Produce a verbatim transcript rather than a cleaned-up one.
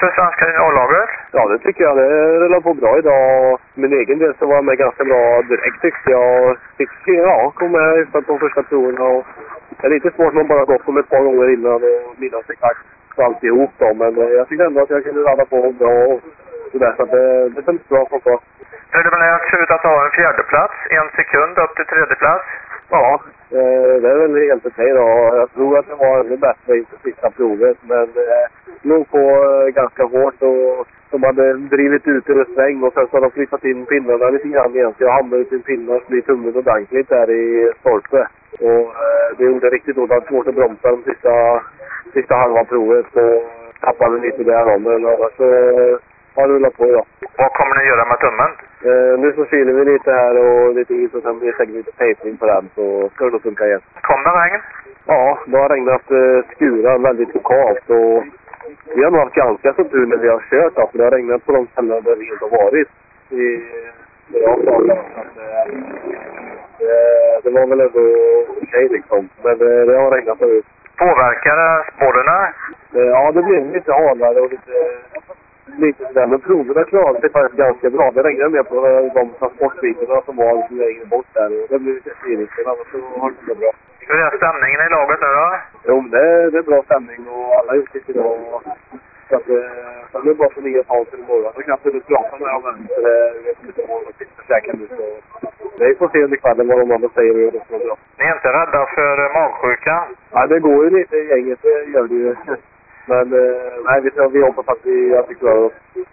för svenska juniorlaget? Ja, det tycker jag. Det rullar på bra idag. Min egen del så var jag med ganska bra direkt tyckte jag. Fick, ja, kom med hyfsat på första proven. Och det är lite svårt man bara gått om ett par gånger innan och minnas exakt alltihop då. Men jag tycker ändå att jag kunde ladda på bra och sådär. Så det, det känns bra som så. Preliminärt ser ut att ha en fjärde plats, en sekund upp till tredje plats. Ja, det är väl helt okej då. Jag tror att det var ännu bättre inför sista provet. Men eh, låg på ganska hårt och de hade drivit ut ur en sväng och sen så har de flyttat in pinnarna lite grann igen. Så jag hamnade ut i en pinne och slit tummen ordentligt där i stolpe. Och eh, det gjorde riktigt ont. Det var svårt att bromsa de sista, sista halva provet och tappade lite där om. Men annars så har det rullat på idag. Vad kommer ni göra med tummen? Eh, nu så kyler vi lite här och lite is och sen blir det säkert lite tejpning på den så ska det nog funka igen. Kom det regn? Ja, det har regnat eh, skurar väldigt lokalt och vi har nog haft ganska så tur när vi har kört då, för det har regnat på de ställen där vi inte har varit. I, det, jag sa, att, eh, det, det var väl ändå okej okay, liksom, men eh, det har regnat förut. Påverkar det spårarna? Eh, ja, det blir lite halare och lite... Lite sådär, men proverna klarade sig faktiskt ganska bra. Det regnade mer på de transportbitarna som var lite längre bort där. Och det blev lite stiligt, men annars så har det bra. Hur är stämningen i laget nu då? Jo, det är, det är bra stämning och alla har gjort sitt idag. Så att sen är det bara för nya pauser imorgon. Jag kan inte prata med dem än, för jag vet inte vad de sitter säkert nu. Så det får se under kvällen vad de andra säger och det är bra. Ni är inte rädda för magsjuka? Ja, det går ju lite i gänget, det gör det ju. Men nej, vi, vi hoppas att vi, att vi klarar oss.